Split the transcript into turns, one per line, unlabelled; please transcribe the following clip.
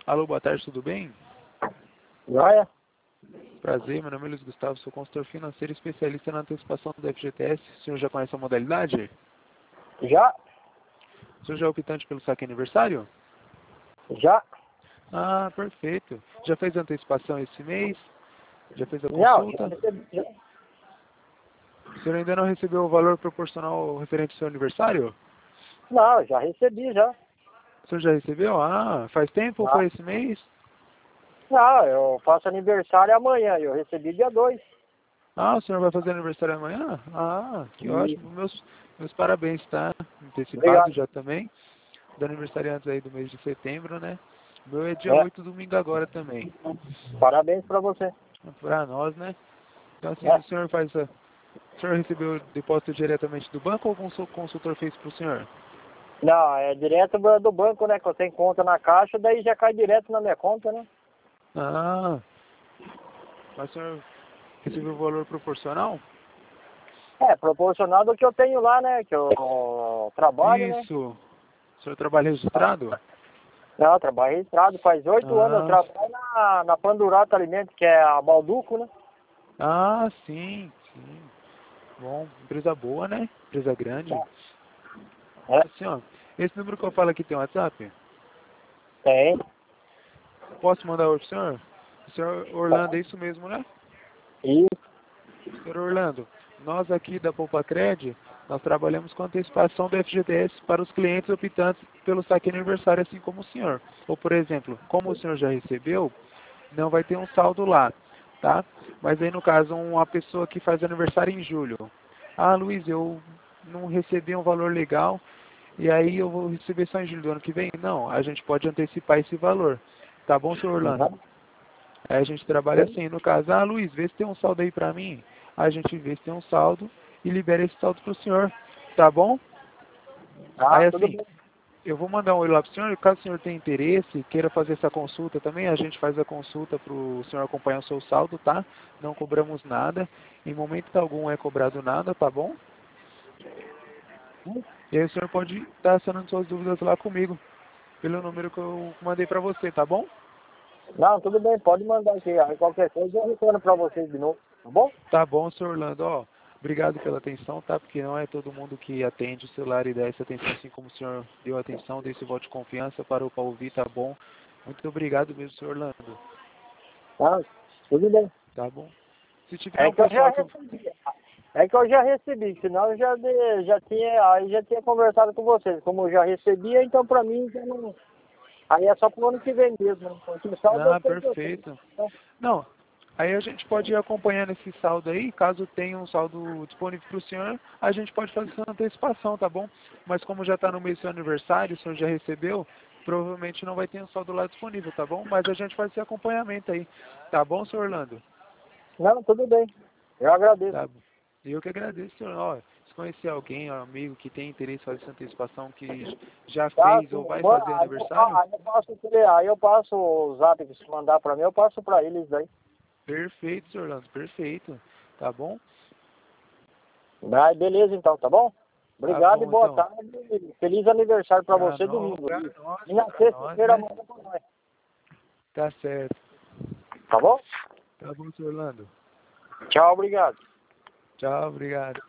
Alô, boa tarde, tudo bem?
Joia?
Prazer, meu nome é Luiz Gustavo, sou consultor financeiro especialista na antecipação do FGTS. O senhor já conhece a modalidade?
Já?
O senhor já é optante pelo saque aniversário?
Já?
Ah, perfeito. Já fez a antecipação esse mês? Já fez a
Não, já
consulta?
recebi, já.
O senhor ainda não recebeu o valor proporcional referente ao seu aniversário?
Não, já recebi, já.
O senhor já recebeu? Ah, faz tempo ou
Já.
foi esse mês?
Não, eu faço aniversário amanhã, eu recebi dia 2.
Ah, o senhor vai fazer aniversário amanhã? Ah, que
E...
ótimo. Meus parabéns, tá? Antecipado
Obrigado.
já também. Do aniversariante aí do mês de setembro, né? O meu é dia
É,
8, domingo agora também.
parabéns pra você.
Pra nós, né? Então assim,
É.
o senhor o senhor recebeu o depósito diretamente do banco ou o consultor fez pro senhor?
Não, é direto do banco, né? Que eu tenho conta na caixa, daí já cai direto na minha conta, né?
Ah, mas o senhor recebeu o valor proporcional?
É, proporcional do que eu tenho lá, né? Que eu trabalho, né?
Isso. O senhor trabalha registrado?
Não, eu trabalho registrado. Faz 8 anos eu
Ah,
trabalho na Pandurato Alimentos, que é a Balduco, né?
sim, sim. Bom, empresa boa, né? Empresa grande.
É,
Assim, ó, esse número que eu falo aqui tem um WhatsApp?
tem.
Posso mandar outro pro senhor? O senhor Orlando, é isso mesmo, né?
E
Senhor Orlando, nós aqui da Poupacred, nós trabalhamos com antecipação do FGTS para os clientes optantes pelo saque aniversário, assim como o senhor. Ou, por exemplo, como o senhor já recebeu, não vai ter um saldo lá, tá? Mas aí, no caso, uma pessoa que faz aniversário em julho. Ah, Luiz, eu não recebi um valor legal, e aí eu vou receber só em julho do ano que vem? Não, a gente pode antecipar esse valor. Tá bom, senhor Orlando? Aí a gente trabalha assim, no caso, ah, Luiz, vê se tem um saldo aí pra mim. A gente vê se tem um saldo e libera esse saldo pro senhor, tá bom? Aí
tudo
assim,
bem.
eu vou mandar um oi lá pro senhor, caso o senhor tenha interesse, queira fazer essa consulta também, a gente faz a consulta pro senhor acompanhar o seu saldo, tá? Não cobramos nada, em momento algum é cobrado nada, tá bom? E aí o senhor pode estar sanando suas dúvidas lá comigo, pelo número que eu mandei pra você, tá bom?
Não, tudo bem, pode mandar aqui. Aí qualquer coisa eu retorno pra vocês de novo, tá bom?
Tá bom, senhor Orlando. Ó, obrigado pela atenção, tá? Porque não é todo mundo que atende o celular e dá essa atenção, assim como o senhor deu atenção, desse voto de confiança, parou para ouvir, tá bom? Muito obrigado mesmo, senhor Orlando.
Tá, tudo bem.
Tá bom? Se tiver
É
um
que eu já
pessoal que...
recebi. É que eu já recebi, senão eu já tinha conversado com vocês. Como eu já recebia, então pra mim já não. Aí é só pro ano que vem mesmo, né? Porque saldo eu
Ah,
sei que eu tenho.
perfeito.
Então,
Não, aí a gente pode ir acompanhando esse saldo aí, caso tenha um saldo disponível para o senhor, a gente pode fazer essa antecipação, tá bom? Mas como já está no mês do seu aniversário, o senhor já recebeu, provavelmente não vai ter um saldo lá disponível, tá bom? Mas a gente faz esse acompanhamento aí, tá bom, senhor Orlando?
não, tudo bem. Eu agradeço.
Tá bom. Eu que agradeço, senhor. Ó, se conhecer alguém, um amigo que tem interesse em fazer essa antecipação, que já
Tá,
fez
sim.
ou vai fazer aniversário,
Aí eu passo o zap que se mandar pra mim, eu passo pra eles daí.
perfeito, senhor Orlando, perfeito. Tá bom?
Ah, beleza então, tá bom?
Tá
Obrigado e
bom,
boa
então.
tarde. Feliz aniversário pra
Pra
você
nós,
domingo. E na sexta-feira
né?
amanhã pra nós.
Tá certo.
Tá bom?
Tá bom, senhor Orlando.
Tchau, obrigado.
Tchau, obrigado.